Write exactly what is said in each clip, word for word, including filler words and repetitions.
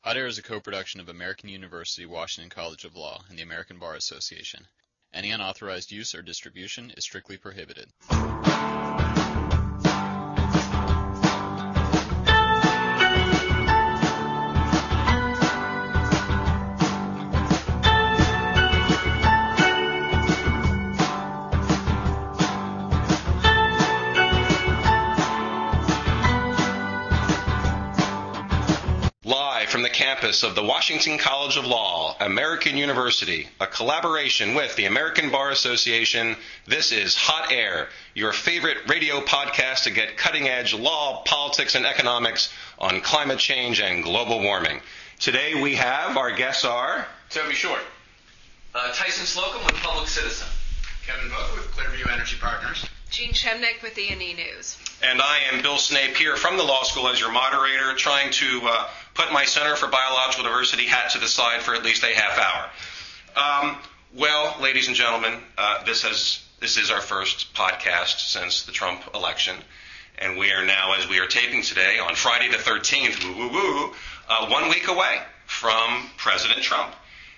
Hot Air is a co-production of American University Washington College of Law and the American Bar Association. Any unauthorized use or distribution is strictly prohibited. From the campus of the Washington College of Law, American University, a collaboration with the American Bar Association, this is Hot Air, your favorite radio podcast to get cutting-edge law, politics, and economics on climate change and global warming. Today we have, our guests are... Toby Short. Uh, Tyson Slocum with Public Citizen. Kevin Book with Clearview Energy Partners. Jean Shemnick with E and E News. And I am Bill Snape here from the law school as your moderator, trying to uh, put my Center for Biological Diversity hat to the side for at least a half hour. Um, well, ladies and gentlemen, uh, this has this is our first podcast since the Trump election, and we are now, as we are taping today, on Friday the thirteenth, woo woo woo, uh, one week away from President Trump.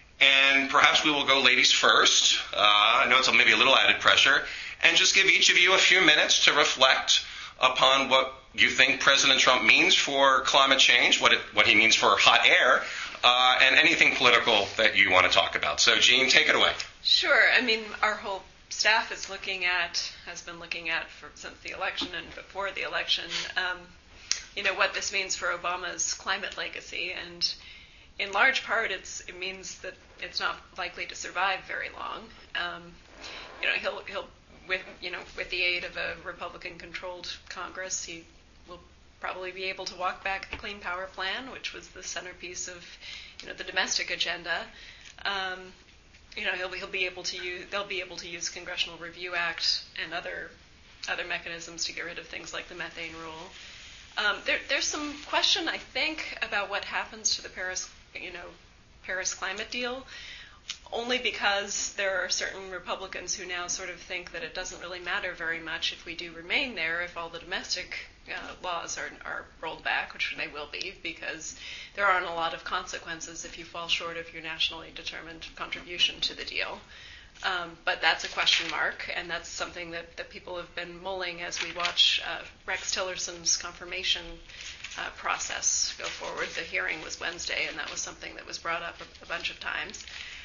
And perhaps we will go ladies first. Uh, I know it's maybe a little added pressure. And just give each of you a few minutes to reflect upon what you think President Trump means for climate change, what it, what he means for hot air, uh, and anything political that you want to talk about. So, Jean, take it away. Sure. I mean, our whole staff is looking at, has been looking at for, since the election and before the election, um, you know, what this means for Obama's climate legacy. And in large part, it's, it means that it's not likely to survive very long. Um, you know, he'll he'll with you know with the aid of a Republican-controlled Congress, he will probably be able to walk back the Clean Power Plan, which was the centerpiece of you know the domestic agenda. Um, you know, he'll he'll be able to use they'll be able to use Congressional Review Act and other other mechanisms to get rid of things like the methane rule. Um, there, there's some question, I think, about what happens to the Paris you know Paris climate deal. Only because there are certain Republicans who now sort of think that it doesn't really matter very much if we do remain there, if all the domestic uh, laws are, are rolled back, which they will be, because there aren't a lot of consequences if you fall short of your nationally determined contribution to the deal. Um, but that's a question mark, and that's something that, that people have been mulling as we watch uh, Rex Tillerson's confirmation uh, process go forward. The hearing was Wednesday, and that was something that was brought up a, a bunch of times.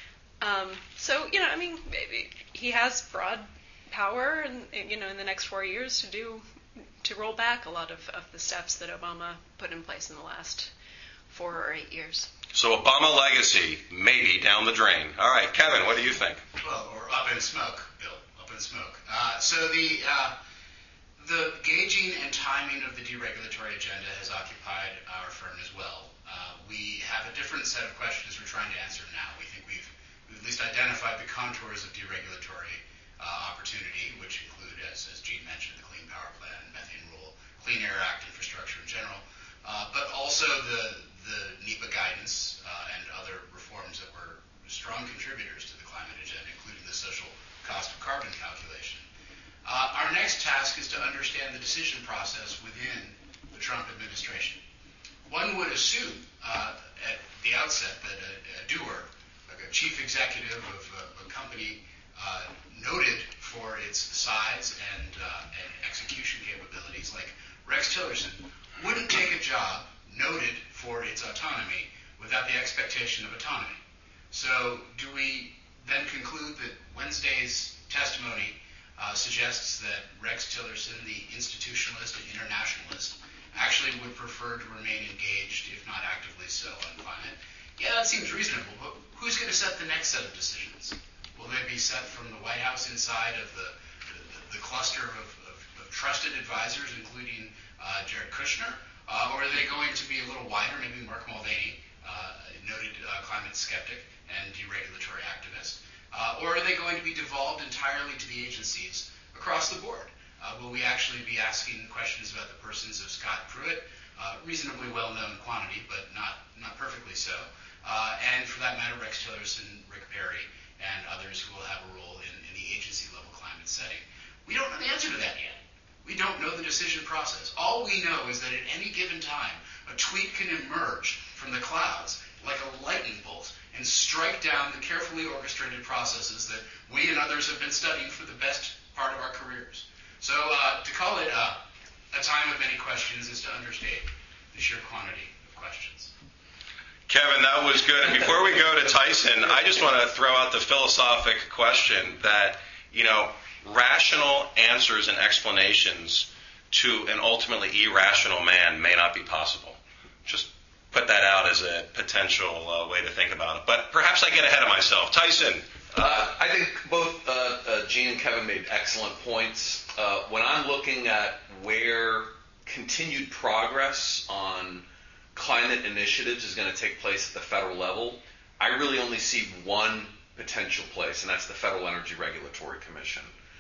Um, so, you know, I mean, he has broad power, and you know, in the next four years to do, to roll back a lot of, of the steps that Obama put in place in the last four or eight years. So Obama legacy, maybe down the drain. All right, Kevin, what do you think? Well, or up in smoke, Bill, up in smoke. Uh, so the uh, the gauging and timing of the deregulatory agenda has occupied our firm as well. Uh, we have a different set of questions we're trying to answer now. We think we've We've at least identified the contours of deregulatory uh, opportunity, which include, as, as Jean mentioned, the Clean Power Plan, Methane Rule, Clean Air Act, infrastructure in general, uh, but also the, the NEPA guidance uh, and other reforms that were strong contributors to the climate agenda, including the social cost of carbon calculation. Uh, our next task is to understand the decision process within the Trump administration. One would assume uh, at the outset that a, a doer, a chief executive of a, a company uh, noted for its size and, uh, and execution capabilities like Rex Tillerson wouldn't take a job noted for its autonomy without the expectation of autonomy. So do we then conclude that Wednesday's testimony uh, suggests that Rex Tillerson, the institutionalist and internationalist, actually would prefer to remain engaged, if not actively so, on climate? Yeah, that seems reasonable, but who's going to set the next set of decisions? Will they be set from the White House inside of the, the, the cluster of, of, of trusted advisors, including uh, Jared Kushner? Uh, or are they going to be a little wider, maybe Mark Mulvaney, uh, noted uh, climate skeptic and deregulatory activist? Uh, or are they going to be devolved entirely to the agencies across the board? Uh, will we actually be asking questions about the persons of Scott Pruitt, uh, reasonably well-known quantity, but not, not perfectly so? Uh, and for that matter, Rex Tillerson, Rick Perry, and others who will have a role in, in the agency-level climate setting. We don't know the answer to that yet. We don't know the decision process. All we know is that at any given time, a tweet can emerge from the clouds unprinted processes that we and others have been studying for the best part of our careers. So uh, to call it uh, a time of many questions is to understate the sheer quantity of questions. Kevin, that was good. And before we go to Tyson, I just want to throw out the philosophic question that, you know, rational answers and explanations to an ultimately irrational man may not be possible. Just put that out as a potential uh, way to think about it. But perhaps I get ahead of myself. Tyson. Uh, I think both uh, uh, Gene and Kevin made excellent points. Uh, when I'm looking at where continued progress on climate initiatives is going to take place at the federal level, I really only see one potential place, and that's the Federal Energy Regulatory Commission.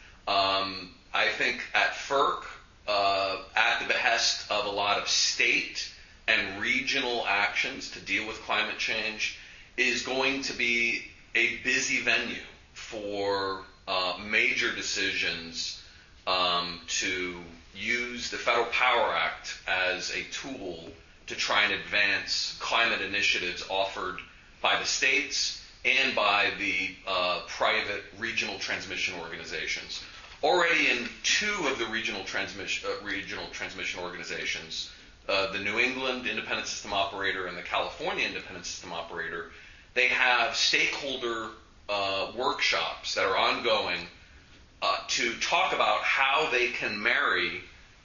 Um, I think at FERC, uh, at the behest of a lot of state and regional actions to deal with climate change, is going to be a busy venue for uh, major decisions um, to use the Federal Power Act as a tool to try and advance climate initiatives offered by the states and by the uh, private regional transmission organizations. Already in two of the regional transmission uh, regional transmission organizations, uh, the New England Independent System Operator and the California Independent System Operator, they have stakeholder uh, workshops that are ongoing uh, to talk about how they can marry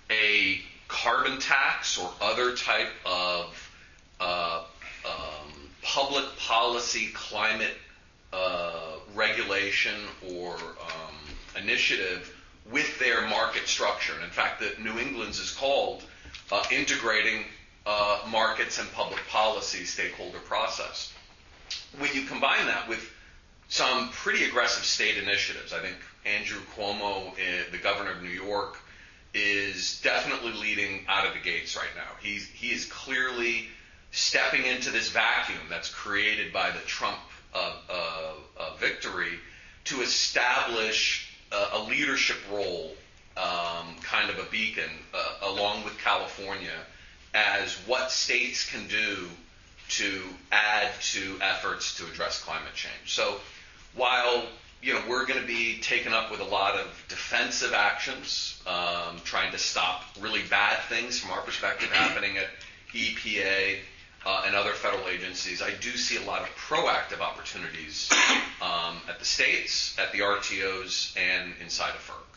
a carbon tax or other type of uh, um, public policy climate uh, regulation or um, initiative with their market structure. And in fact, the New England's is called uh, Integrating uh, Markets and Public Policy Stakeholder Process. When you combine that with some pretty aggressive state initiatives, I think Andrew Cuomo, the governor of New York, is definitely leading out of the gates right now. He's, he is clearly stepping into this vacuum that's created by the Trump uh, uh, uh, victory to establish uh, a leadership role, um, kind of a beacon, uh, along with California, as what states can do to add to efforts to address climate change. So while you know, we're going to be taken up with a lot of defensive actions, um, trying to stop really bad things from our perspective happening at E P A uh, and other federal agencies. I do see a lot of proactive opportunities um, at the states, at the R T Os, and inside of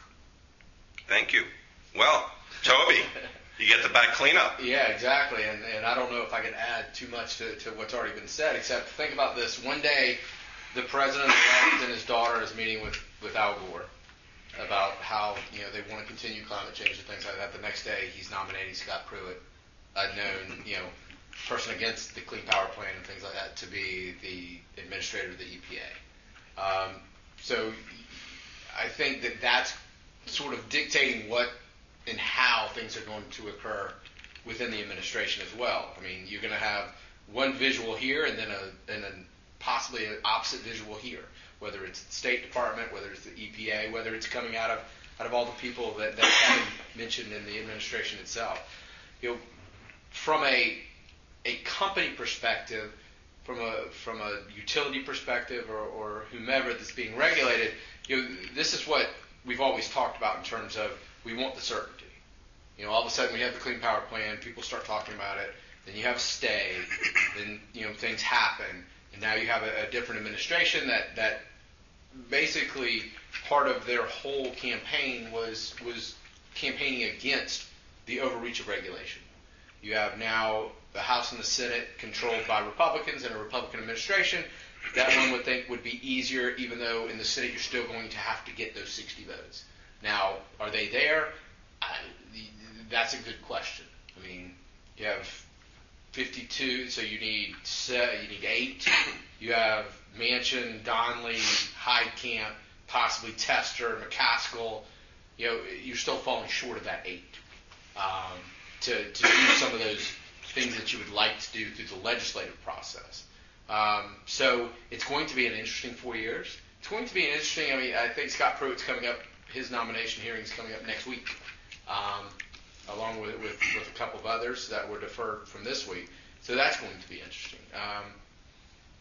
FERC. Thank you. Well, Toby, you get the back cleanup. Yeah, exactly. And, and I don't know if I can add too much to, to what's already been said, except think about this. One day, the president-elect and his daughter is meeting with, with Al Gore about how, you know, they want to continue climate change and things like that. The next day, he's nominating Scott Pruitt, a known, you know, person against the Clean Power Plan and things like that, to be the administrator of the E P A. Um, so I think that that's sort of dictating what and how things are going to occur within the administration as well. I mean, you're going to have one visual here and then a and then possibly an opposite visual here, whether it's the State Department, whether it's the E P A, whether it's coming out of out of all the people that, that Kevin mentioned in the administration itself. You know, from a a company perspective, from a from a utility perspective, or, or whomever that's being regulated, you know, this is what we've always talked about in terms of we want the certainty. You know, all of a sudden we have the Clean Power Plan, people start talking about it, then you have a stay, then you know things happen. And now you have a, a different administration that, that basically part of their whole campaign was was campaigning against the overreach of regulation. You have now the House and the Senate controlled by Republicans and a Republican administration. That one would think would be easier, even though in the Senate you're still going to have to get those sixty votes. Now, are they there? I, that's a good question. I mean, you have fifty-two, so you need you need eight. You have Manchin, Donnelly, Heitkamp, possibly Tester, McCaskill. You know, you're still falling short of that eight um, to to do some of those things that you would like to do through the legislative process. Um, so it's going to be an interesting four years. It's going to be an interesting. I mean, I think Scott Pruitt's coming up. His nomination hearing is coming up next week. Um, along with, with, with a couple of others that were deferred from this week. So that's going to be interesting. Um,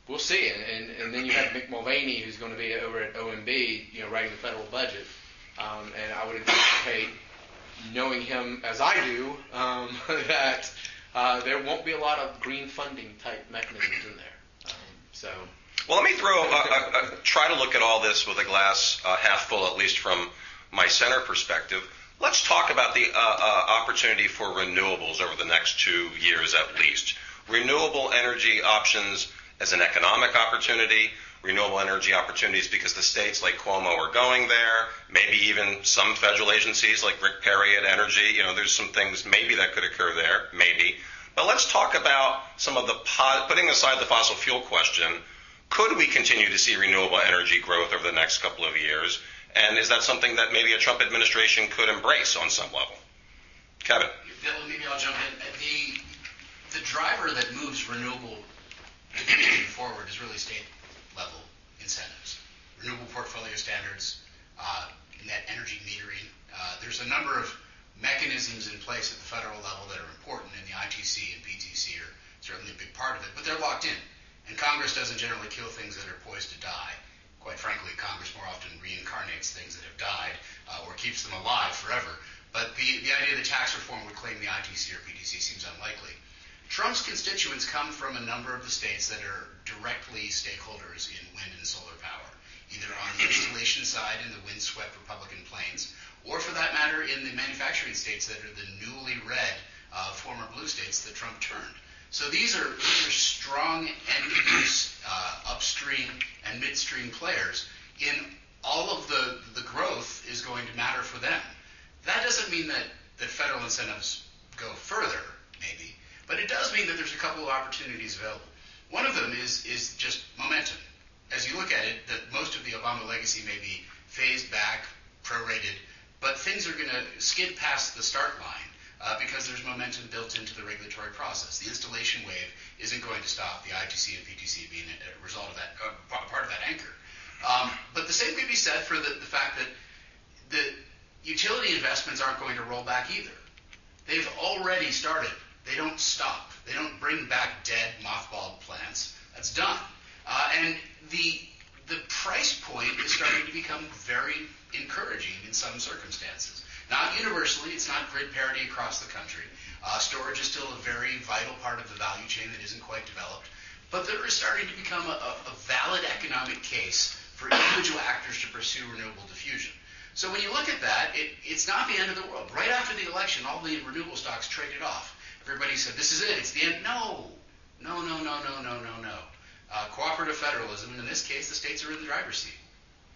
we'll see. And, and, and then you have Mick Mulvaney, who's going to be over at O M B, you know, writing the federal budget. Um, and I would anticipate, knowing him as I do, um, that uh, there won't be a lot of green funding type mechanisms in there. Um, so. Well, let me throw, a, a, a, try to look at all this with a glass uh, half full, at least from my center perspective. Let's talk about the uh, uh, opportunity for renewables over the next two years at least. Renewable energy options as an economic opportunity, renewable energy opportunities because the states like Cuomo are going there, maybe even some federal agencies like Rick Perry at Energy. You know, there's some things maybe that could occur there, maybe. But let's talk about some of the, po- putting aside the fossil fuel question, could we continue to see renewable energy growth over the next couple of years? And is that something that maybe a Trump administration could embrace on some level? Kevin. Bill, maybe I'll jump in. The, the driver that moves renewable diffusion forward is really state-level incentives. Renewable portfolio standards, uh, net energy metering. Uh, there's a number of mechanisms in place at the federal level that are important, and the I T C and P T C are certainly a big part of it, but they're locked in. And Congress doesn't generally kill things that are poised to die. Quite frankly, Congress more often reincarnates things that have died uh, or keeps them alive forever. But the, the idea that tax reform would claim the I T C or P T C seems unlikely. Trump's constituents come from a number of the states that are directly stakeholders in wind and solar power, either on the installation side in the windswept Republican plains, or for that matter in the manufacturing states that are the newly red uh, former blue states that Trump turned. So these are, these are strong end-use, uh, upstream and midstream players. In all of the, the growth is going to matter for them. That doesn't mean that, that federal incentives go further, maybe, but it does mean that there's a couple of opportunities available. One of them is, is just momentum. As you look at it, that most of the Obama legacy may be phased back, prorated, but things are going to skid past the start line. Uh, because there's momentum built into the regulatory process. The installation wave isn't going to stop the I T C and P T C being a, a result of that, uh, part of that anchor. Um, but the same could be said for the, the fact that the utility investments aren't going to roll back either. They've already started. They don't stop. They don't bring back dead, mothballed plants. That's done. Uh, and the the price point is starting to become very encouraging in some circumstances. Not universally, it's not grid parity across the country. Uh, storage is still a very vital part of the value chain that isn't quite developed. But there is starting to become a, a valid economic case for individual actors to pursue renewable diffusion. So when you look at that, it, it's not the end of the world. Right after the election, all the renewable stocks traded off. Everybody said, this is it, it's the end. No, no, no, no, no, no, no, no. Uh, cooperative federalism, and in this case, the states are in the driver's seat.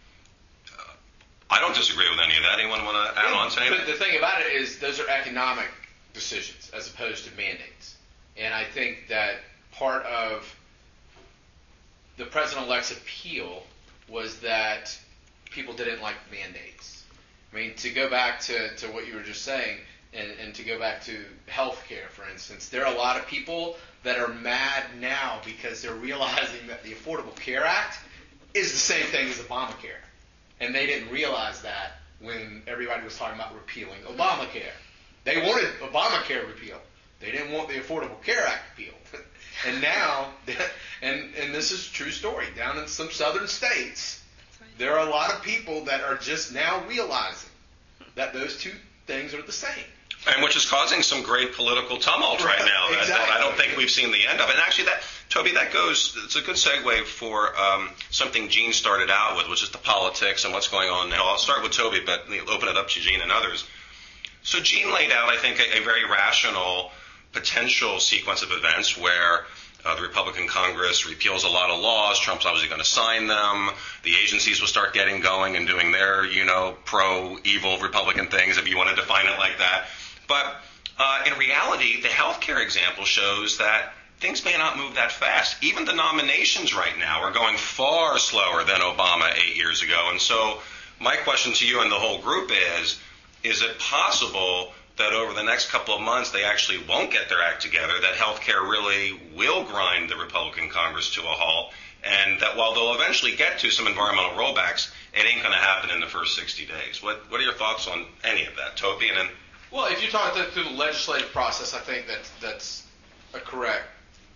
I don't disagree with any of that. Anyone want to add on to anything? But the thing about it is those are economic decisions as opposed to mandates. And I think that part of the president-elect's appeal was that people didn't like mandates. I mean, to go back to, to what you were just saying, and, and to go back to healthcare, for instance, there are a lot of people that are mad now because they're realizing that the Affordable Care Act is the same thing as Obamacare. And they didn't realize that when everybody was talking about repealing Obamacare. They wanted Obamacare repealed. They didn't want the Affordable Care Act repealed. And now, and, and this is a true story, down in some southern states, there are a lot of people that are just now realizing that those two things are the same. And which is causing some great political tumult right, right now that, exactly. that I don't think we've seen the end of. And actually, that Toby, that goes, it's a good segue for um, something Gene started out with, which is the politics and what's going on now. I'll start with Toby, but open it up to Gene and others. So Gene laid out, I think, a, a very rational potential sequence of events where uh, the Republican Congress repeals a lot of laws. Trump's obviously going to sign them. The agencies will start getting going and doing their, you know, pro-evil Republican things, if you want to define it like that. But uh, in reality, the healthcare example shows that things may not move that fast. Even the nominations right now are going far slower than Obama eight years ago. And so my question to you and the whole group is, is it possible that over the next couple of months they actually won't get their act together, that healthcare really will grind the Republican Congress to a halt, and that while they'll eventually get to some environmental rollbacks, it ain't going to happen in the first sixty days? What, what are your thoughts on any of that? Toby, and then... Well, if you talk through the legislative process, I think that that's a correct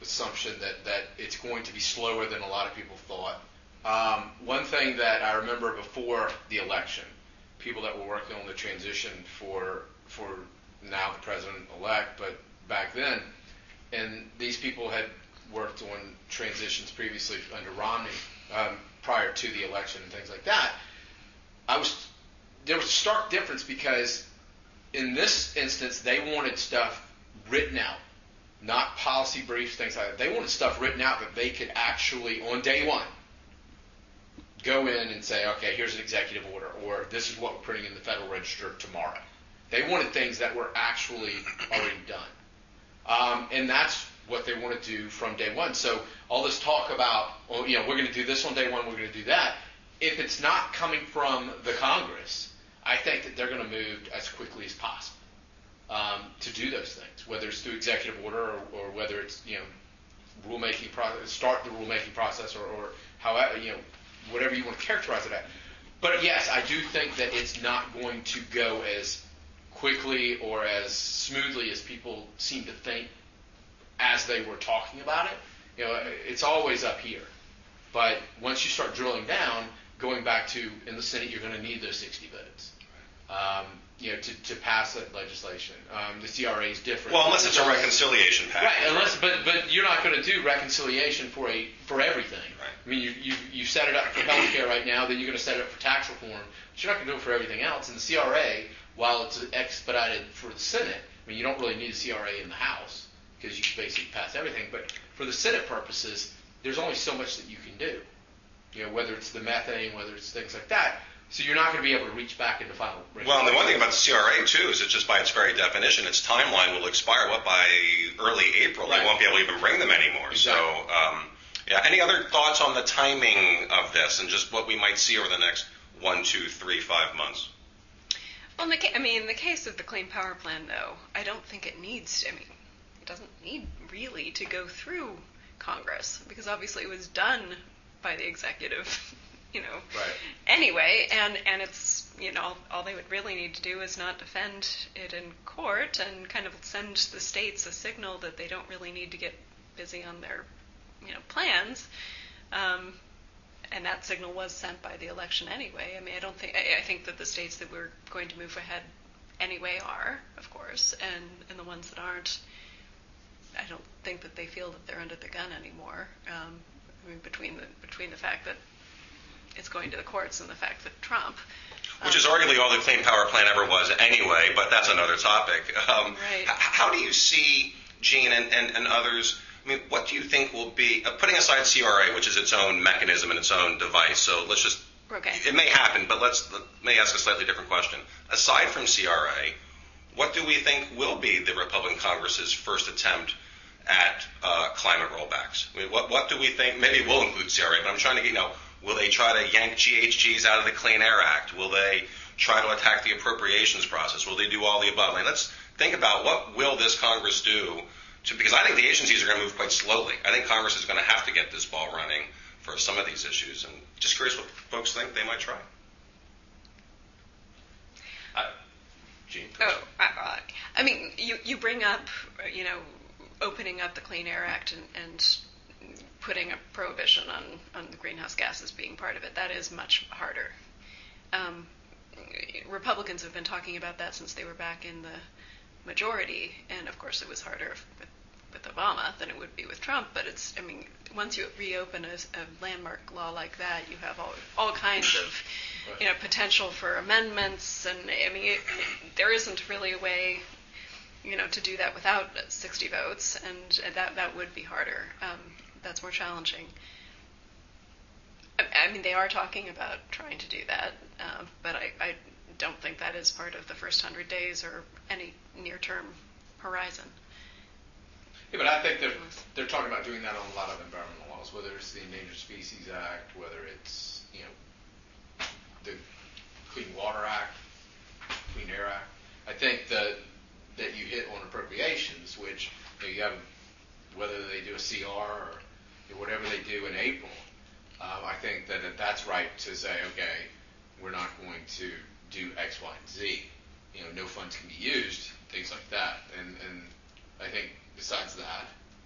assumption that, that it's going to be slower than a lot of people thought. Um, one thing that I remember before the election, people that were working on the transition for for now the president-elect, but back then, and these people had worked on transitions previously under Romney, um, prior to the election and things like that. I was there was a stark difference because in this instance they wanted stuff written out, not policy briefs, things like that. They wanted stuff written out that they could actually, on day one, go in and say, okay, here's an executive order, or this is what we're putting in the Federal Register tomorrow. They wanted things that were actually already done. Um, and that's what they want to do from day one. So all this talk about, well, you know, we're going to do this on day one, we're going to do that. If it's not coming from the Congress, I think that they're going to move as quickly as possible um, to do those things, whether it's through executive order or, or whether it's, you know, rulemaking process, start the rulemaking process, or, or however, you know, whatever you want to characterize it at. But yes, I do think that it's not going to go as quickly or as smoothly as people seem to think as they were talking about it. You know, it's always up here. But once you start drilling down, going back to, in the Senate, you're going to need those sixty votes. Um, you know, to, to pass that legislation. Um, the C R A is different. Well, unless it's a reconciliation package. Right, unless, but but you're not going to do reconciliation for a for everything. Right. I mean, you you you set it up for healthcare right now, then you're going to set it up for tax reform, but you're not going to do it for everything else. And the C R A, while it's expedited for the Senate, I mean, you don't really need a C R A in the House because you can basically pass everything. But for the Senate purposes, there's only so much that you can do. You know, whether it's the methane, whether it's things like that. So you're not going to be able to reach back into final. Well, and the one thing about the C R A, too, is it's just by its very definition, its timeline will expire, what, by early April. Right. They won't be able to even bring them anymore. Exactly. So, um, yeah, any other thoughts on the timing of this and just what we might see over the next one, two, three, five months? Well, in the ca- I mean, in the case of the Clean Power Plan, though, I don't think it needs to, I mean, it doesn't need really to go through Congress, because obviously it was done by the executive, you know, right. anyway, and, and it's, you know, all they would really need to do is not defend it in court and kind of send the states a signal that they don't really need to get busy on their, you know, plans. Um, and that signal was sent by the election anyway. I mean, I don't think, I, I think that the states that we're going to move ahead anyway are, of course, and, and the ones that aren't, I don't think that they feel that they're under the gun anymore. Um, I mean, between the between the fact that it's going to the courts and the fact that Trump, Which um, is arguably all the Clean Power Plan ever was anyway, but that's another topic. Um, right. h- how do you see, Gene and, and, and others, I mean, what do you think will be, uh, putting aside C R A, which is its own mechanism and its own device, so let's just, okay. it may happen, but let's let me ask a slightly different question. Aside from C R A, what do we think will be the Republican Congress's first attempt at uh, climate rollbacks? I mean, what, what do we think? Maybe we'll include C R A, but I'm trying to get, you know, will they try to yank G H Gs out of the Clean Air Act? Will they try to attack the appropriations process? Will they do all the above? I mean, let's think about what will this Congress do, to, because I think the agencies are going to move quite slowly. I think Congress is going to have to get this ball running for some of these issues, and just curious what folks think they might try. Uh, Gene? Oh, I, I mean, you, you bring up, you know, opening up the Clean Air Act and, and putting a prohibition on, on the greenhouse gases being part of it. That is much harder. Um, Republicans have been talking about that since they were back in the majority, and of course it was harder with, with Obama than it would be with Trump, but it's, I mean, once you reopen a, a landmark law like that, you have all, all kinds of, you know, potential for amendments, and I mean, it, it, there isn't really a way, you know, to do that without sixty votes, and that that would be harder. Um, that's more challenging. I, I mean, they are talking about trying to do that, uh, but I, I don't think that is part of the first hundred days or any near-term horizon. Yeah, but I think they're they're talking about doing that on a lot of environmental laws, whether it's the Endangered Species Act, whether it's, you know, the Clean Water Act, Clean Air Act. I think that that you hit on appropriations, which, you know, you have, whether they do a C R or, you know, whatever they do in April. Um, I think that that's right to say, okay, we're not going to do X, Y, and Z. You know, no funds can be used, things like that. And, and I think besides that,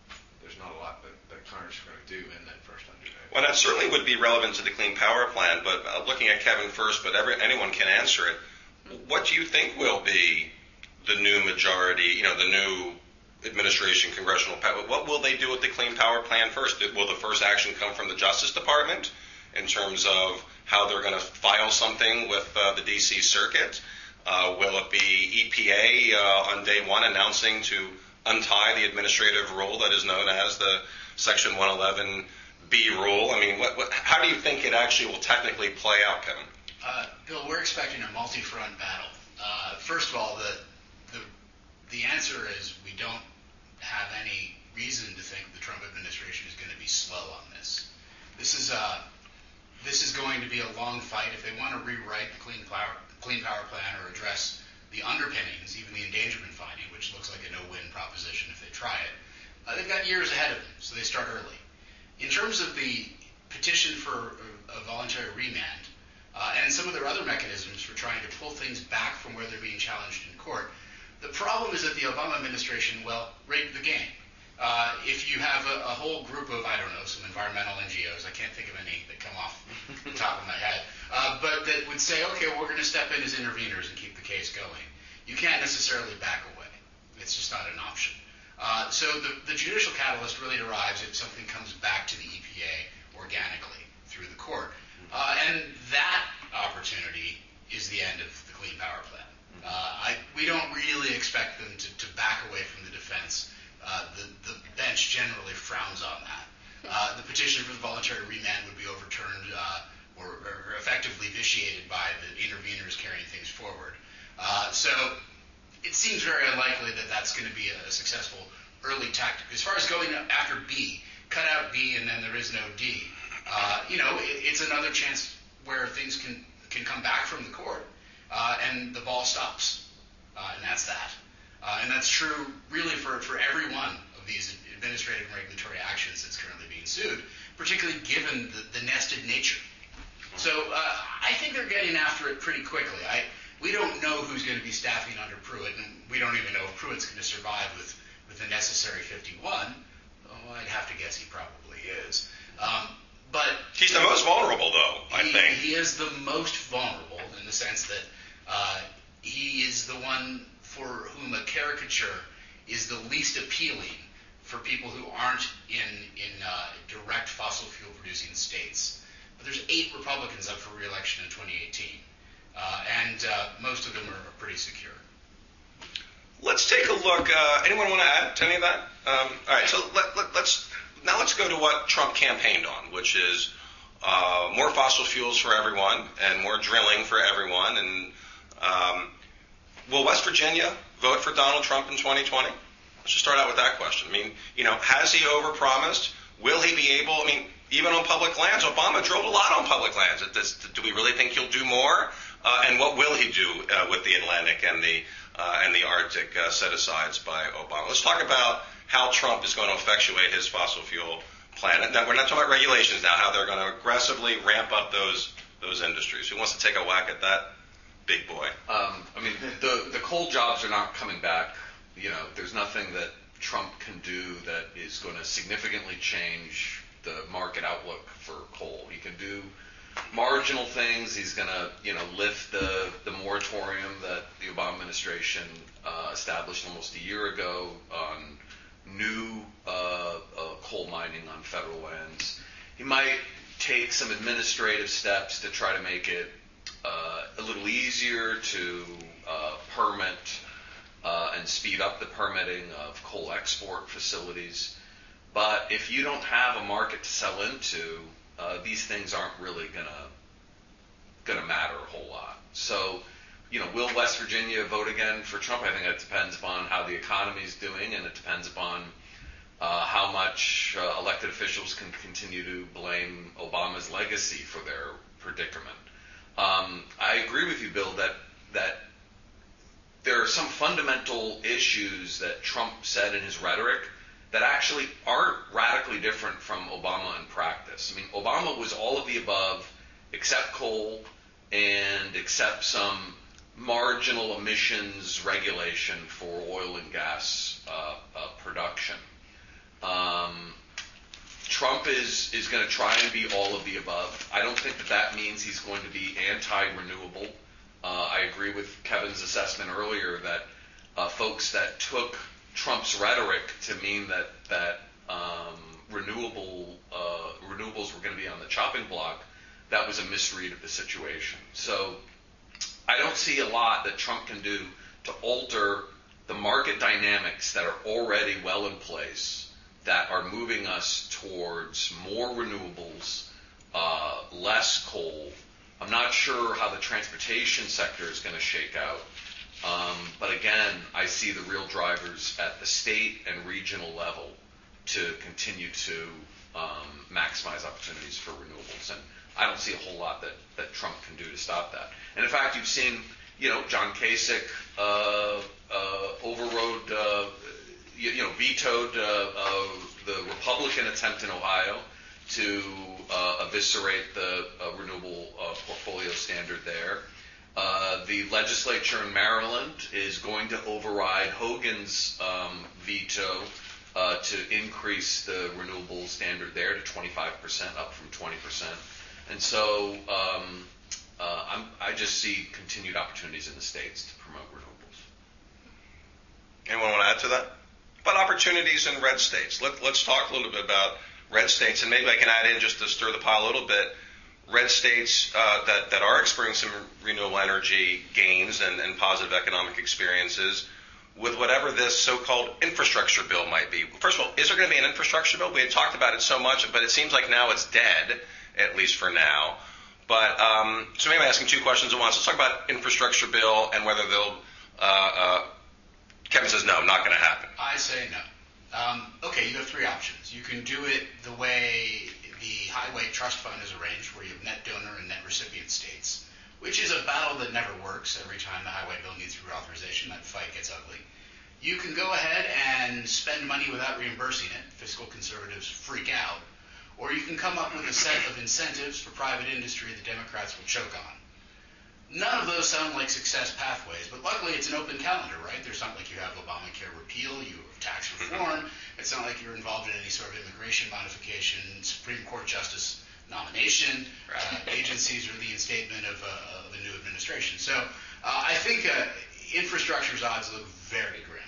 there's not a lot that, that Congress is going to do in that first hundred days. Well, that certainly would be relevant to the Clean Power Plan, but uh, looking at Kevin first, but every, anyone can answer it. What do you think will be the new majority, you know, the new administration, congressional power? What will they do with the Clean Power Plan first? Will the first action come from the Justice Department in terms of how they're going to file something with uh, the D C Circuit? Uh, will it be E P A uh, on day one announcing to untie the administrative rule that is known as the Section one eleven B rule? I mean, what, what, how do you think it actually will technically play out, Kevin? Uh, Bill, we're expecting a multi-front battle. Uh, first of all, the, the the answer is we don't have any reason to think the Trump administration is going to be slow on this. This is uh, this is going to be a long fight. If they want to rewrite the Clean Power Clean Power Plan or address the underpinnings, even the endangerment finding, which looks like a no-win proposition if they try it, uh, they've got years ahead of them, so they start early. In terms of the petition for a, a voluntary remand, uh, and some of their other mechanisms for trying to pull things back from where they're being challenged in court, the problem is that the Obama administration, well, rigged the game. Uh, if you have a, a whole group of, I don't know, some environmental N G Os, I can't think of any that come off the top of my head, uh, but that would say, okay, well, we're going to step in as interveners and keep the case going. You can't necessarily back away. It's just not an option. Uh, so the, the judicial catalyst really arrives if something comes back to the E P A organically through the court. Uh, and that opportunity is the end of the Clean Power Plan. Uh, I, we don't really expect them to, to back away from the defense. Uh, the, the bench generally frowns on that. Uh, the petition for the voluntary remand would be overturned uh, or, or effectively vitiated by the interveners carrying things forward. Uh, so it seems very unlikely that that's going to be a, a successful early tactic. As far as going after B, cut out B and then there is no D. Uh, you know, it, it's another chance where things can, can come back from the court uh, and the ball stops. Uh, and that's that. Uh, and that's true really for, for every one of these administrative and regulatory actions that's currently being sued, particularly given the, the nested nature. So uh, I think they're getting after it pretty quickly. I, we don't know who's going to be staffing under Pruitt, and we don't even know if Pruitt's going to survive with, with the necessary fifty-one. Oh, I'd have to guess he probably is. Um, but he's the most vulnerable, though, I he, think. He is the most vulnerable in the sense that uh, he is the one for whom a caricature is the least appealing for people who aren't in, in uh, direct fossil fuel producing states. But there's eight Republicans up for re-election in twenty eighteen, uh, and uh, most of them are, are pretty secure. Let's take a look. Uh, anyone want to add to any of that? Um, all right, so let, let, let's now let's go to what Trump campaigned on, which is uh, more fossil fuels for everyone and more drilling for everyone. And um, will West Virginia vote for Donald Trump in twenty twenty? Let's just start out with that question. I mean, you know, has he overpromised? Will he be able? I mean, even on public lands, Obama drilled a lot on public lands. Does, do we really think he'll do more? Uh, and what will he do uh, with the Atlantic and the uh, and the Arctic uh, set-asides by Obama? Let's talk about how Trump is going to effectuate his fossil fuel plan. Now, we're not talking about regulations now, how they're going to aggressively ramp up those those industries. Who wants to take a whack at that, big boy? Um, I mean, the the coal jobs are not coming back. You know, there's nothing that Trump can do that is going to significantly change the market outlook for coal. He can do marginal things. He's going to, you know, lift the, the moratorium that the Obama administration uh, established almost a year ago on new uh, uh, coal mining on federal lands. He might take some administrative steps to try to make it uh, a little easier to uh, permit uh, and speed up the permitting of coal export facilities. But if you don't have a market to sell into, uh, these things aren't really gonna gonna matter a whole lot. So, you know, will West Virginia vote again for Trump? I think that depends upon how the economy is doing, and it depends upon uh, how much uh, elected officials can continue to blame Obama's legacy for their predicament. Um, I agree with you, Bill, that that there are some fundamental issues that Trump said in his rhetoric that actually aren't radically different from Obama in practice. I mean, Obama was all of the above except coal and except some marginal emissions regulation for oil and gas uh, uh, production. Um, Trump is, is going to try and be all of the above. I don't think that that means he's going to be anti-renewable. Uh, I agree with Kevin's assessment earlier that uh, folks that took Trump's rhetoric to mean that that um, renewable uh, renewables were going to be on the chopping block, that was a misread of the situation. So I don't see a lot that Trump can do to alter the market dynamics that are already well in place, that are moving us towards more renewables, uh, less coal. I'm not sure how the transportation sector is going to shake out. Um, but again, I see the real drivers at the state and regional level to continue to um, maximize opportunities for renewables. And I don't see a whole lot that, that Trump can do to stop that. And in fact, you've seen, you know, John Kasich uh, uh, overrode, uh, you, you know, vetoed uh, uh, the Republican attempt in Ohio to uh, eviscerate the uh, renewable uh, portfolio standard there. Uh, the legislature in Maryland is going to override Hogan's um, veto uh, to increase the renewable standard there to twenty-five percent, up from twenty percent. And so um, uh, I'm, I just see continued opportunities in the states to promote renewables. Anyone want to add to that? About opportunities in red states. Let, let's talk a little bit about red states, and maybe I can add in just to stir the pot a little bit. Red states uh, that, that are experiencing renewable energy gains and, and positive economic experiences with whatever this so-called infrastructure bill might be. First of all, is there going to be an infrastructure bill? We had talked about it so much, but it seems like now it's dead, at least for now. But um, so maybe I'm asking two questions at once. Let's talk about infrastructure bill and whether they'll uh, uh, Kevin says no, not going to happen. I say no. Um, okay, you have three options. You can do it the way the Highway Trust Fund is arranged, where you have net donor and net recipient states, which is a battle that never works. Every time the highway bill needs reauthorization, that fight gets ugly. You can go ahead and spend money without reimbursing it. Fiscal conservatives freak out. Or you can come up with a set of incentives for private industry that Democrats will choke on. None of those sound like success pathways, but luckily it's an open calendar, right? There's not like you have Obamacare repeal, you have tax reform. It's not like you're involved in any sort of immigration modification, Supreme Court justice nomination, uh, agencies, or the instatement of, uh, of a new administration. So uh, I think uh, infrastructure's odds look very grim.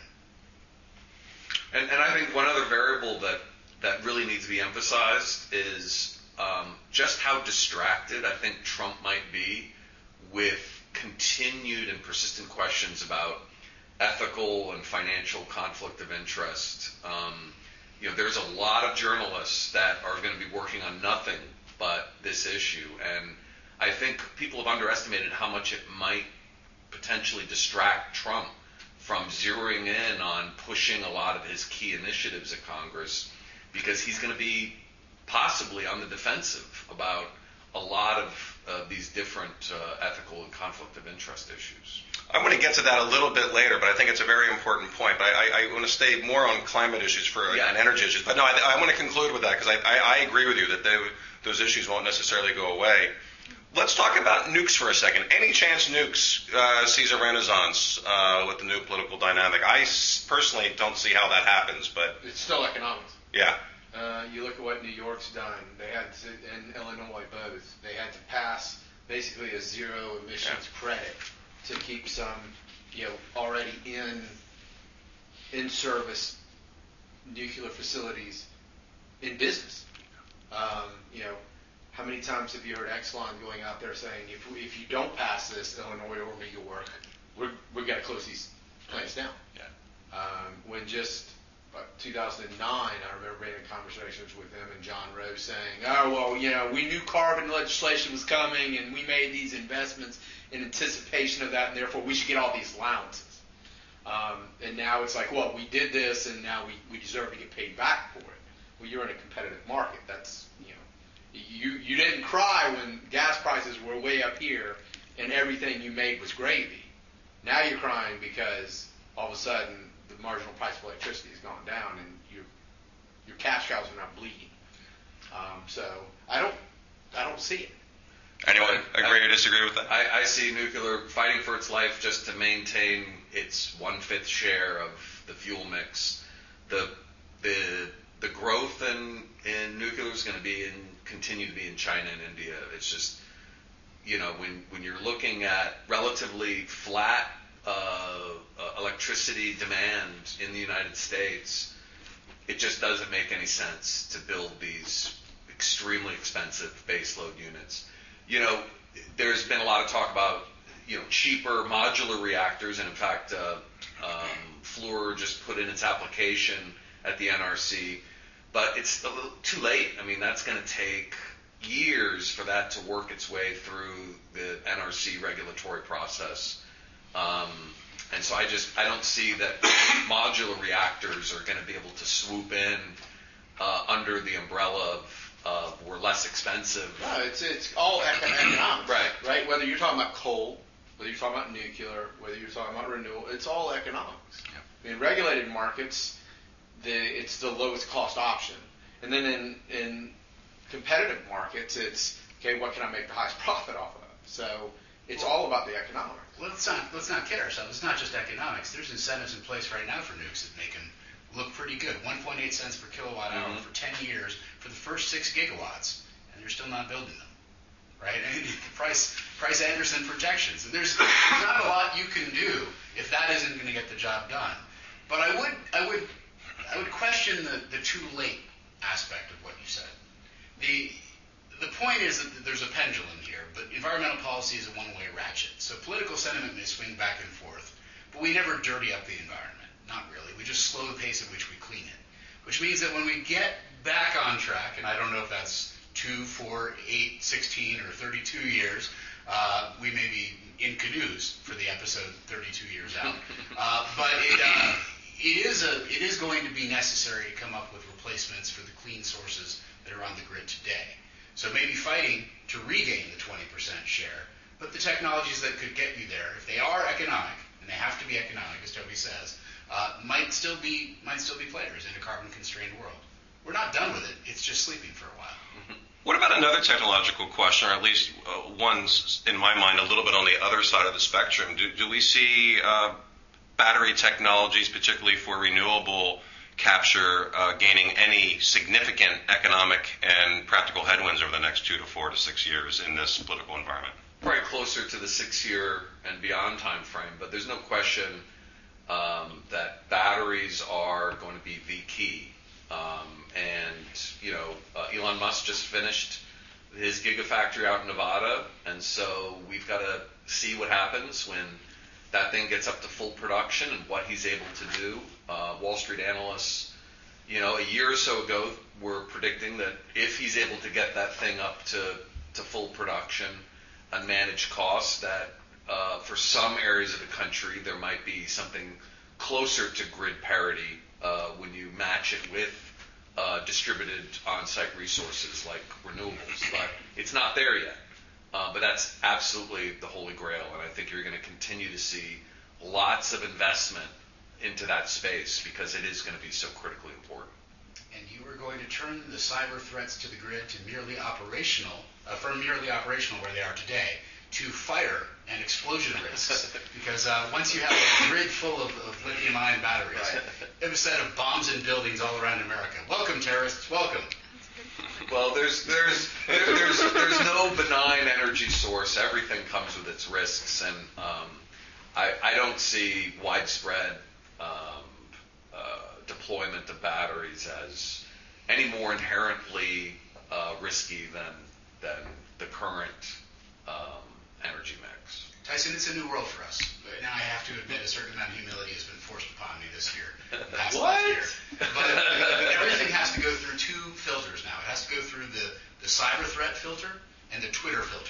And, and I think one other variable that, that really needs to be emphasized is um, just how distracted I think Trump might be with continued and persistent questions about ethical and financial conflict of interest. Um, you know, there's a lot of journalists that are going to be working on nothing but this issue, and I think people have underestimated how much it might potentially distract Trump from zeroing in on pushing a lot of his key initiatives at Congress, because he's going to be possibly on the defensive about a lot of uh, these different uh, ethical and conflict of interest issues. I want to get to that a little bit later, but I think it's a very important point. But I, I, I want to stay more on climate issues for yeah. and energy issues. But no, I, I want to conclude with that because I, I, I agree with you that they, those issues won't necessarily go away. Let's talk about nukes for a second. Any chance nukes uh, sees a renaissance uh, with the new political dynamic? I personally don't see how that happens, but it's still economics. Yeah. Uh, you look at what New York's done. They had to, and Illinois both. They had to pass basically a zero emissions yeah. credit to keep some, you know, already in in service nuclear facilities in business. Um, you know, how many times have you heard Exelon going out there saying, if we, if you don't pass this, Illinois or New York, we're we're going to close these plants down. Yeah. Um, when just two thousand nine, I remember being in conversations with him and John Rose saying, oh, well, you know, we knew carbon legislation was coming and we made these investments in anticipation of that, and therefore we should get all these allowances. Um, and now it's like, well, we did this and now we, we deserve to get paid back for it. Well, you're in a competitive market. That's, you know, you, you didn't cry when gas prices were way up here and everything you made was gravy. Now you're crying because all of a sudden the marginal price of electricity has gone down and your your cash cows are not bleeding. Um, so I don't I don't see it. Anyone I, agree I, or disagree with that? I, I see nuclear fighting for its life just to maintain its one-fifth share of the fuel mix. The the the growth in, in nuclear is going to be in, continue to be in China and India. It's just, you know, when, when you're looking at relatively flat uh, uh, electricity demand in the United States, it just doesn't make any sense to build these extremely expensive baseload units. You know, there's been a lot of talk about, you know, cheaper modular reactors, and in fact, uh, um, Fluor just put in its application at the N R C, but it's a little too late. I mean, that's going to take years for that to work its way through the N R C regulatory process. Um, and so I just, I don't see that modular reactors are going to be able to swoop in uh, under the umbrella of Uh, were less expensive. No, it's it's all economics. Right. Right? Whether you're talking about coal, whether you're talking about nuclear, whether you're talking about renewable, it's all economics. Yeah. I mean, regulated markets, the it's the lowest cost option. And then in, in competitive markets, it's, okay, what can I make the highest profit off of? So it's well, all about the economics. Let's not, let's not kid ourselves. It's not just economics. There's incentives in place right now for nukes that make them look pretty good. one point eight cents per kilowatt hour mm-hmm. for ten years for the first six gigawatts, and they're still not building them, right? I mean, the price, Price Anderson projections. And there's not a lot you can do if that isn't going to get the job done. But I would, I would, I would question the, the too late aspect of what you said. The the point is that there's a pendulum here, but environmental policy is a one-way ratchet. So political sentiment may swing back and forth, but we never dirty up the environment. Not really. We just slow the pace at which we clean it, which means that when we get back on track, and I don't know if that's two, four, eight, sixteen, or thirty-two years, uh, we may be in canoes for the episode thirty-two years out. Uh, but it, uh, it is a, it is going to be necessary to come up with replacements for the clean sources that are on the grid today. So maybe fighting to regain the twenty percent share, but the technologies that could get you there, if they are economic, and they have to be economic, as Toby says, Uh, might still be might still be players in a carbon-constrained world. We're not done with it. It's just sleeping for a while. What about another technological question, or at least uh, one's, in my mind, a little bit on the other side of the spectrum? Do, do we see uh, battery technologies, particularly for renewable capture, uh, gaining any significant economic and practical headwinds over the next two to four to six years in this political environment? Probably closer to the six-year and beyond time frame, but there's no question Um, that batteries are going to be the key. Um, and, you know, uh, Elon Musk just finished his Gigafactory out in Nevada, and so we've got to see what happens when that thing gets up to full production and what he's able to do. Uh, Wall Street analysts, you know, a year or so ago were predicting that if he's able to get that thing up to, to full production and manage costs, that Uh, for some areas of the country, there might be something closer to grid parity uh, when you match it with uh, distributed on-site resources like renewables. But it's not there yet. Uh, but that's absolutely the holy grail, and I think you're going to continue to see lots of investment into that space because it is going to be so critically important. And you are going to turn the cyber threats to the grid to merely operational, uh, from merely operational where they are today, to fire and explosion risks, because uh, once you have a grid full of, of lithium-ion batteries, you have a set of bombs in buildings all around America. Welcome, terrorists. Welcome. Well, there's there's there, there's there's no benign energy source. Everything comes with its risks, and um, I I don't see widespread um, uh, deployment of batteries as any more inherently uh, risky than than the current Um, energy mix. Tyson, it's a new world for us. But now I have to admit a certain amount of humility has been forced upon me this year. Past What? year. But uh, everything has to go through two filters now. It has to go through the, the cyber threat filter and the Twitter filter.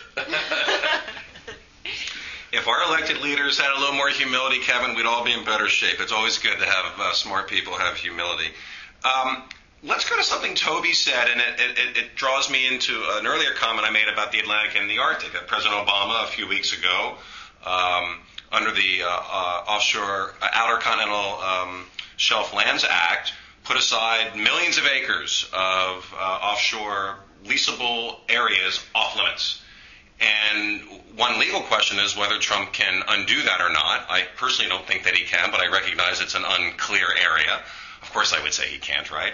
If our elected leaders had a little more humility, Kevin, we'd all be in better shape. It's always good to have uh, smart people have humility. Um, Let's go to something Toby said, and it, it, it draws me into an earlier comment I made about the Atlantic and the Arctic. President Obama, a few weeks ago, um, under the uh, uh, Offshore uh, Outer Continental um, Shelf Lands Act, put aside millions of acres of uh, offshore leasable areas off limits. And one legal question is whether Trump can undo that or not. I personally don't think that he can, but I recognize it's an unclear area. Of course I would say he can't, right?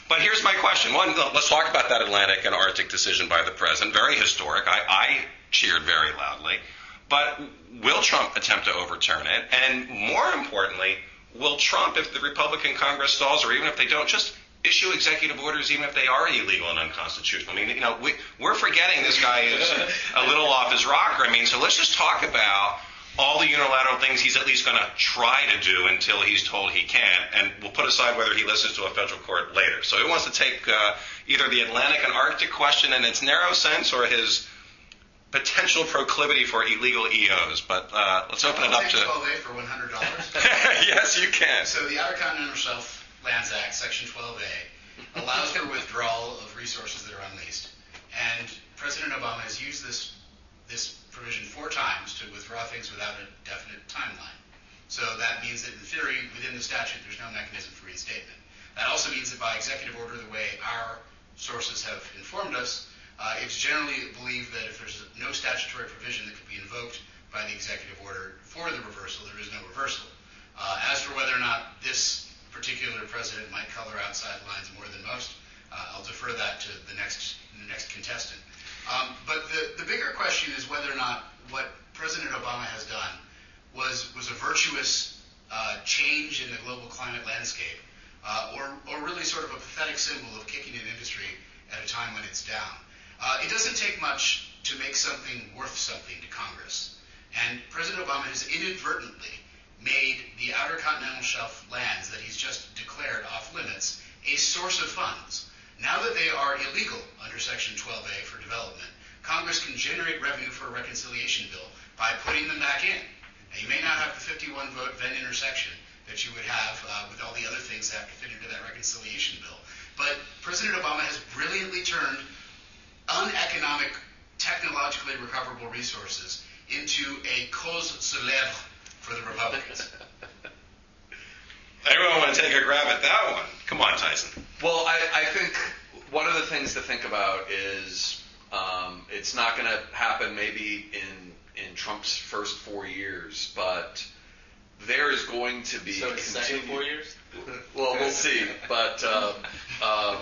But here's my question. One, let's talk about that Atlantic and Arctic decision by the president. Very historic. I, I cheered very loudly. But will Trump attempt to overturn it? And more importantly, will Trump, if the Republican Congress stalls, or even if they don't, just issue executive orders even if they are illegal and unconstitutional? I mean, you know, we, we're forgetting this guy is a little off his rocker. I mean, so let's just talk about all the unilateral things he's at least going to try to do until he's told he can't, and we'll put aside whether he listens to a federal court later. So he wants to take uh, either the Atlantic and Arctic question in its narrow sense or his potential proclivity for illegal E Os. But uh, let's open I'll it up take to... twelve A for one hundred dollars. Yes, you can. So the Outer Continental Shelf Lands Act, Section twelve A, allows for withdrawal of resources that are unleased. And President Obama has used this this provision four times to withdraw things without a definite timeline. So that means that in theory, within the statute, there's no mechanism for reinstatement. That also means that by executive order, the way our sources have informed us, uh, it's generally believed that if there's no statutory provision that could be invoked by the executive order for the reversal, there is no reversal. Uh, as for whether or not this particular president might color outside lines more than most, uh, I'll defer that to the next the next contestant. Um, but the, the bigger question is whether or not what President Obama has done was was a virtuous uh, change in the global climate landscape, uh, or, or really sort of a pathetic symbol of kicking an industry at a time when it's down. Uh, it doesn't take much to make something worth something to Congress. And President Obama has inadvertently made the Outer Continental Shelf lands that he's just declared off limits a source of funds. Now that they are illegal under Section twelve A for development, Congress can generate revenue for a reconciliation bill by putting them back in. Now, you may not have the fifty-one vote Venn intersection that you would have uh, with all the other things that have to fit into that reconciliation bill. But President Obama has brilliantly turned uneconomic, technologically recoverable resources into a cause célèbre for the Republicans. Everyone want to take a grab at that one. Come on, Tyson. Well, I, I think one of the things to think about is um, it's not going to happen maybe in, in Trump's first four years, but there is going to be so his continued, second four years? Well, we'll see. But um, um,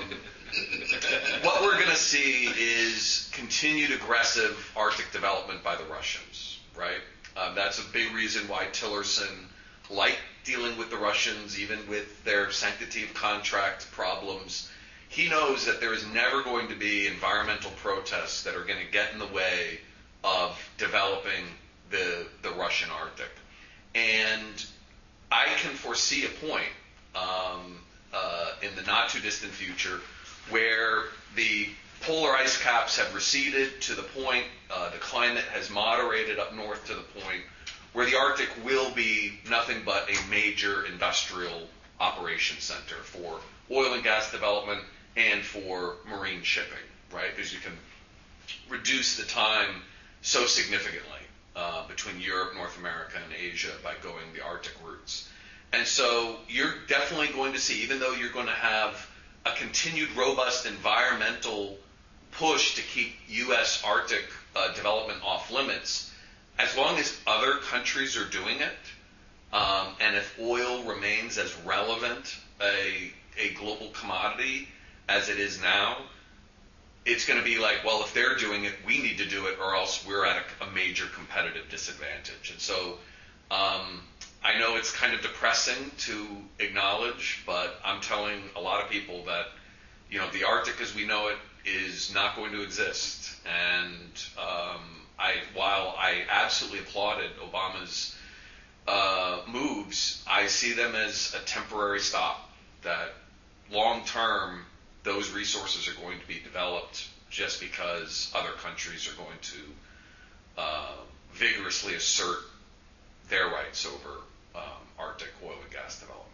what we're going to see is continued aggressive Arctic development by the Russians, right? Um, that's a big reason why Tillerson liked dealing with the Russians, even with their sanctity of contract problems. He knows that there is never going to be environmental protests that are going to get in the way of developing the the Russian Arctic. And I can foresee a point um, uh, in the not too distant future where the polar ice caps have receded to the point, uh, the climate has moderated up north to the point where the Arctic will be nothing but a major industrial operation center for oil and gas development and for marine shipping, right? Because you can reduce the time so significantly uh, between Europe, North America, and Asia by going the Arctic routes. And so you're definitely going to see, even though you're going to have a continued robust environmental push to keep U S Arctic uh, development off limits, as long as other countries are doing it, um, and if oil remains as relevant a, a global commodity as it is now, it's going to be like, well, if they're doing it, we need to do it, or else we're at a, a major competitive disadvantage. And so um, I know it's kind of depressing to acknowledge, but I'm telling a lot of people that, you know, the Arctic as we know it is not going to exist. And um, I, while I absolutely applauded Obama's uh, moves, I see them as a temporary stop. That long term, those resources are going to be developed just because other countries are going to uh, vigorously assert their rights over um, Arctic oil and gas development.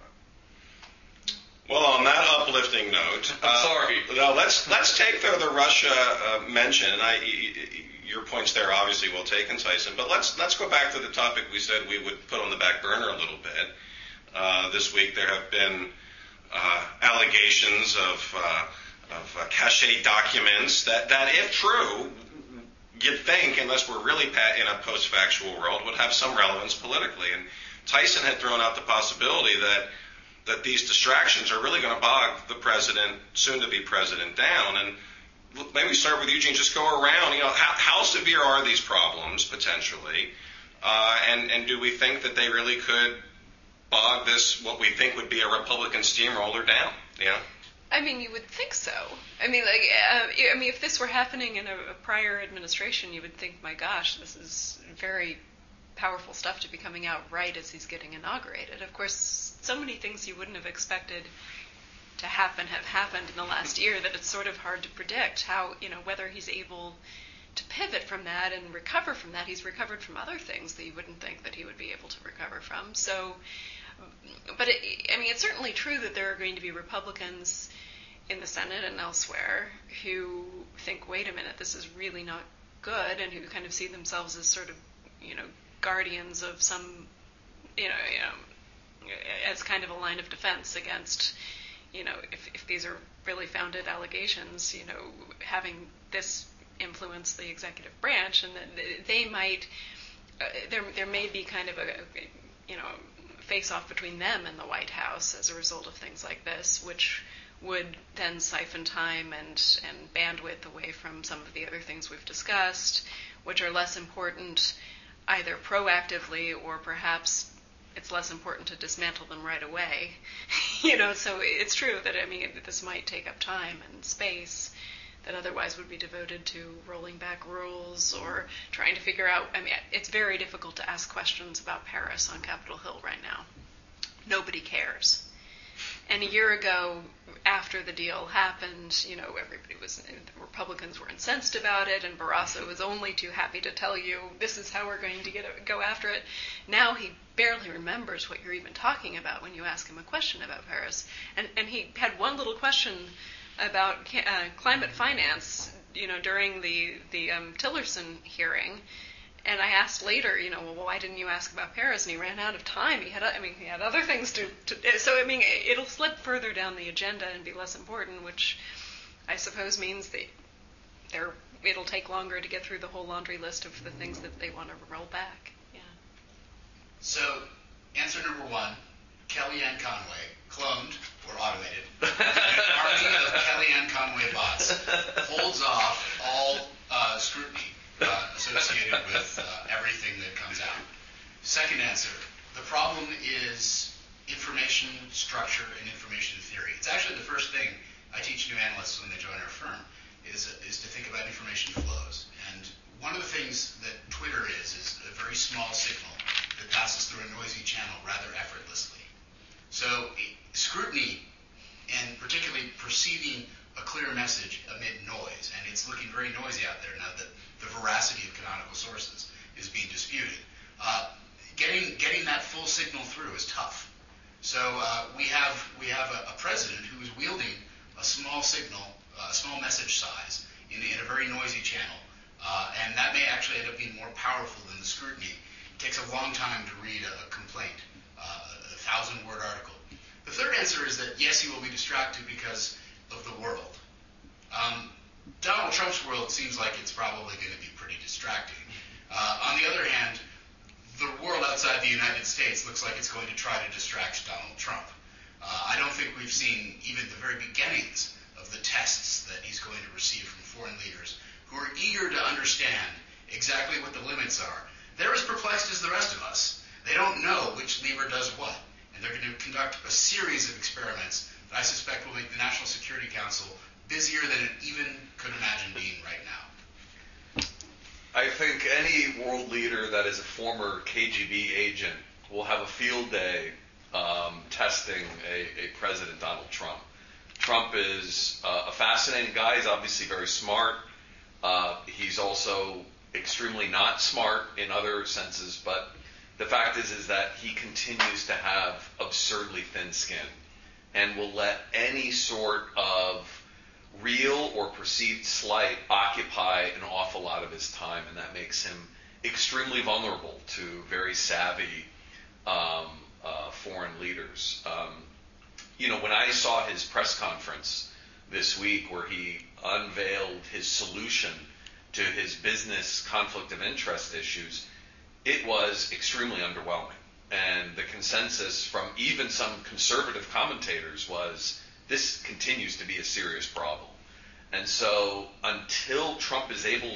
Well, on that uplifting note, uh, sorry. No, let's let's take the, the Russia uh, mention, and I, your points there obviously well taken, Tyson. But let's let's go back to the topic we said we would put on the back burner a little bit. Uh, this week there have been uh, allegations of uh, of uh, cachet documents that, that, if true, you'd think, unless we're really in a post-factual world, would have some relevance politically. And Tyson had thrown out the possibility that that these distractions are really going to bog the president, soon-to-be president, down. And maybe start with Eugene. Just go around. You know, how, how severe are these problems potentially, uh, and and do we think that they really could bog this, what we think would be a Republican steamroller, down? You know. I mean, you would think so. I mean, like, uh, I mean, if this were happening in a, a prior administration, you would think, my gosh, this is very powerful stuff to be coming out right as he's getting inaugurated. Of course, so many things you wouldn't have expected to happen have happened in the last year that it's sort of hard to predict how, you know, whether he's able to pivot from that and recover from that. He's recovered from other things that you wouldn't think that he would be able to recover from. So, but it, I mean, it's certainly true that there are going to be Republicans in the Senate and elsewhere who think, wait a minute, this is really not good, and who kind of see themselves as sort of, you know, guardians of some, you know, you know, as kind of a line of defense against, you know, if, if these are really founded allegations, you know, having this influence the executive branch, and that they might, uh, there there may be kind of a, you know, face-off between them and the White House as a result of things like this, which would then siphon time and, and bandwidth away from some of the other things we've discussed, which are less important either proactively or perhaps it's less important to dismantle them right away. You know, so it's true that, I mean, this might take up time and space that otherwise would be devoted to rolling back rules or trying to figure out, I mean, it's very difficult to ask questions about Paris on Capitol Hill right now. Nobody cares. And a year ago, after the deal happened, you know, everybody was, the Republicans were incensed about it, and Barrasso was only too happy to tell you, this is how we're going to get it, go after it. Now he barely remembers what you're even talking about when you ask him a question about Paris. And, and he had one little question about uh, climate finance, you know, during the, the um, Tillerson hearing. And I asked later, you know, well, why didn't you ask about Paris? And he ran out of time. He had, I mean, he had other things to, to. So, I mean, it'll slip further down the agenda and be less important, which I suppose means that they're, it'll take longer to get through the whole laundry list of the things that they want to roll back. Yeah. So, answer number one: Kellyanne Conway, cloned or automated, an army of Kellyanne Conway bots holds off all uh, scrutiny Uh, associated with uh, everything that comes out. Second answer, the problem is information structure and information theory. It's actually the first thing I teach new analysts when they join our firm, is, is to think about information flows. And one of the things that Twitter is, is a very small signal that passes through a noisy channel rather effortlessly. So scrutiny, and particularly perceiving a clear message amid noise, and it's looking very noisy out there now that the veracity of canonical sources is being disputed. Uh, getting getting that full signal through is tough. So uh, we have we have a, a president who is wielding a small signal, a uh, small message size in, in a very noisy channel, uh, and that may actually end up being more powerful than the scrutiny. It takes a long time to read a, a complaint, uh, a thousand-word article. The third answer is that yes, he will be distracted because of the world. Um, Donald Trump's world seems like it's probably going to be pretty distracting. Uh, on the other hand, the world outside the United States looks like it's going to try to distract Donald Trump. Uh, I don't think we've seen even the very beginnings of the tests that he's going to receive from foreign leaders who are eager to understand exactly what the limits are. They're as perplexed as the rest of us. They don't know which lever does what, and they're going to conduct a series of experiments that I suspect will make the National Security Council busier than it even could imagine being right now. I think any world leader that is a former K G B agent will have a field day um, testing a, a President Donald Trump. Trump is uh, a fascinating guy. He's obviously very smart. Uh, he's also extremely not smart in other senses, but the fact is is that he continues to have absurdly thin skin and will let any sort of real or perceived slight occupy an awful lot of his time, and that makes him extremely vulnerable to very savvy um, uh, foreign leaders. Um, you know, when I saw his press conference this week where he unveiled his solution to his business conflict of interest issues, it was extremely underwhelming. and the consensus from even some conservative commentators was this continues to be a serious problem. And so until Trump is able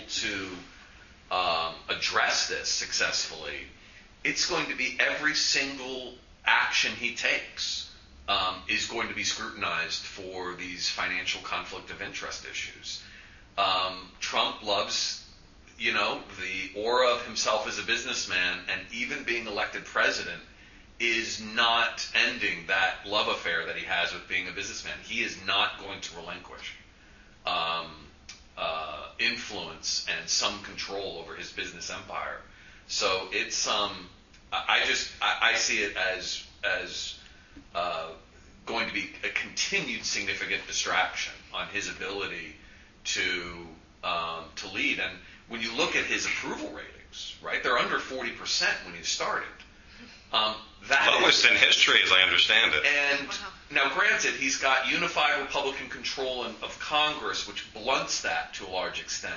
to um, address this successfully, it's going to be every single action he takes um, is going to be scrutinized for these financial conflict of interest issues. Um, Trump loves, you know, the aura of himself as a businessman, and even being elected president is not ending that love affair that he has with being a businessman. He is not going to relinquish um, uh, influence and some control over his business empire. So it's um, I just I, I see it as as uh, going to be a continued significant distraction on his ability to um, to lead. And when you look at his approval ratings, right, they're under forty percent when he started. Um, that Lowest is, in history, as I understand it. And now, granted, he's got unified Republican control in, of Congress, which blunts that to a large extent.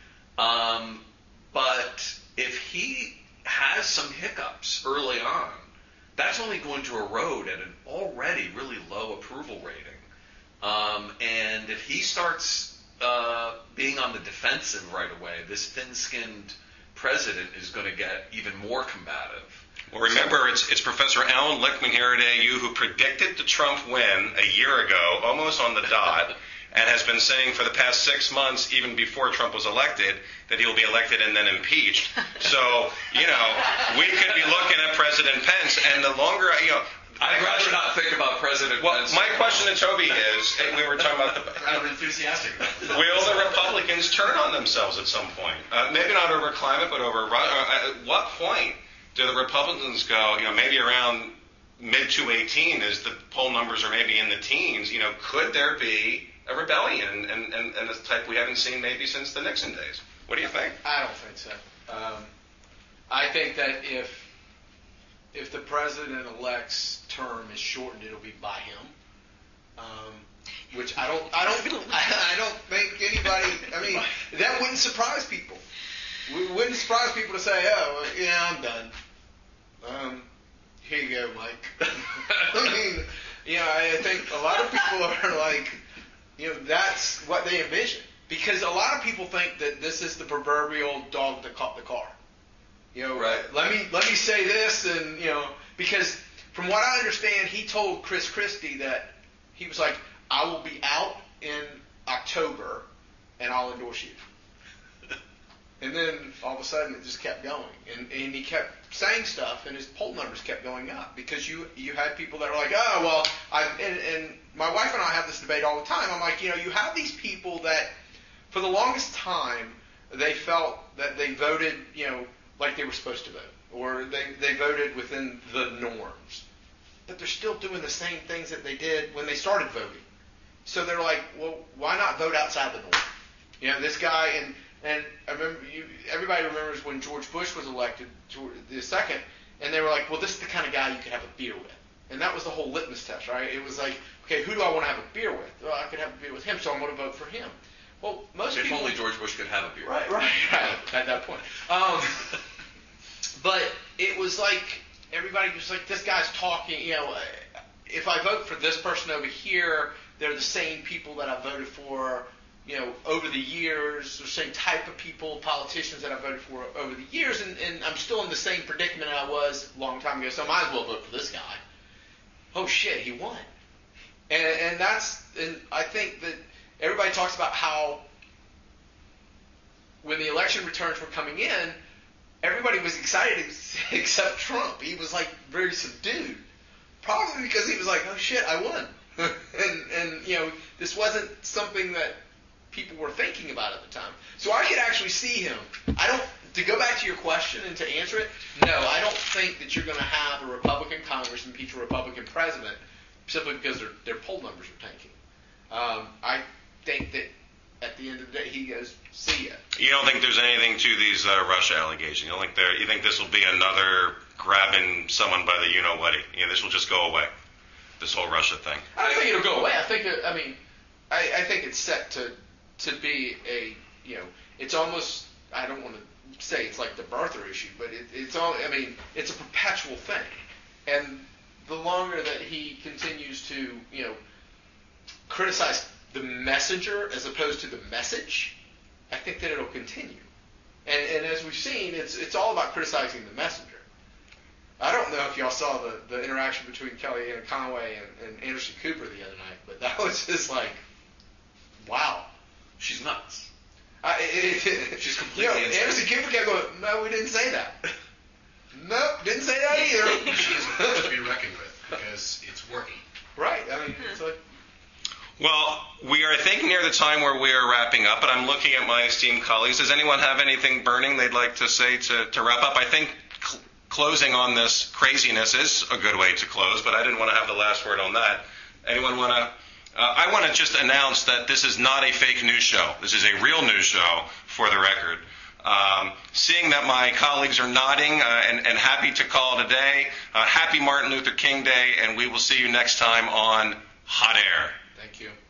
Um, but if he has some hiccups early on, that's only going to erode at an already really low approval rating. Um, and if he starts uh, being on the defensive right away, this thin-skinned president is going to get even more combative. Well, remember, it's, it's Professor Alan Lichtman here at A U who predicted the Trump win a year ago, almost on the dot, and has been saying for the past six months, even before Trump was elected, that he will be elected and then impeached. So, you know, we could be looking at President Pence, and the longer, you know, I'd rather not think about President well, Pence. my question to Toby is, and we were talking about the... I'm enthusiastic about this. Will the Republicans turn on themselves at some point? Uh, maybe not over climate, but over... Uh, at what point do the Republicans go, you know, maybe around mid two eighteen, as the poll numbers are maybe in the teens, you know, could there be a rebellion and, and, and, and the type we haven't seen maybe since the Nixon days? What do you think? I don't think so. Um, I think that if if the president-elect's term is shortened, it'll be by him. Um, which I don't, I don't, I, I don't think anybody. I mean, that wouldn't surprise people. It wouldn't surprise people to say, "Oh, well, yeah, I'm done. Um, here you go, Mike." I mean, you know, I think a lot of people are like, you know, that's what they envision, because a lot of people think that this is the proverbial dog that caught the car. You know, right. let me let me say this, and you know, because from what I understand, he told Chris Christie that he was like, "I will be out in October, and I'll endorse you." And then all of a sudden, it just kept going, and and he kept saying stuff, and his poll numbers kept going up, because you you had people that are like, "Oh, well," I and, and my wife and I have this debate all the time. I'm like, you know, you have these people that, for the longest time, they felt that they voted, you know, like they were supposed to vote, or they, they voted within the norms. But they're still doing the same things that they did when they started voting. So they're like, well, why not vote outside the norm? You know, this guy, and, and I remember, you, everybody remembers when George Bush was elected, the second, and they were like, well, this is the kind of guy you could have a beer with. And that was the whole litmus test, right? It was like, okay, who do I want to have a beer with? Well, I could have a beer with him, so I'm going to vote for him. Well, most if people... only George Bush could have a beer. Right, right, right, at that point. Um, but it was like, everybody was like, this guy's talking, you know, if I vote for this person over here, they're the same people that I voted for, you know, over the years, the same type of people, politicians that I voted for over the years, and, and I'm still in the same predicament I was a long time ago, so I might as well vote for this guy. Oh shit, he won. And, and that's, and I think that everybody talks about how when the election returns were coming in, everybody was excited except Trump. He was like very subdued, probably because he was like, "Oh shit, I won," and and you know, this wasn't something that people were thinking about at the time. So I could actually see him. I don't. To go back to your question and to answer it, no, I don't think that you're going to have a Republican Congress impeach a Republican president simply because their their poll numbers are tanking. Um, I think that at the end of the day, he goes, "See ya." You don't think there's anything to these uh, Russia allegations? You don't think there? You think this will be another grabbing someone by the you know what? You know, this will just go away. This whole Russia thing. I don't think it'll go away. I think that, I mean, I, I think it's set to to be a, you know, it's almost, I don't want to say it's like the birther issue, but it, it's all. I mean, it's a perpetual thing. And the longer that he continues to, you know, criticize the messenger as opposed to the message, I think that it'll continue. And, and as we've seen, it's it's all about criticizing the messenger. I don't know if y'all saw the, the interaction between Kellyanne Conway and, and Anderson Cooper the other night, but that was just like, wow. She's nuts. I, it, it, She's completely you know, insane. Anderson Cooper kept going, no, we didn't say that. Nope, didn't say that either. She is a force to be reckoned with because it's working. Right. I mean, it's like, Well, we are, I think, near the time where we are wrapping up, but I'm looking at my esteemed colleagues. Does anyone have anything burning they'd like to say to, to wrap up? I think cl- closing on this craziness is a good way to close, but I didn't want to have the last word on that. Anyone want to? Uh, I want to just announce that this is not a fake news show. This is a real news show, for the record. Um, seeing that my colleagues are nodding uh, and, and happy to call it a day, uh, happy Martin Luther King Day, and we will see you next time on Hot Air. thank you.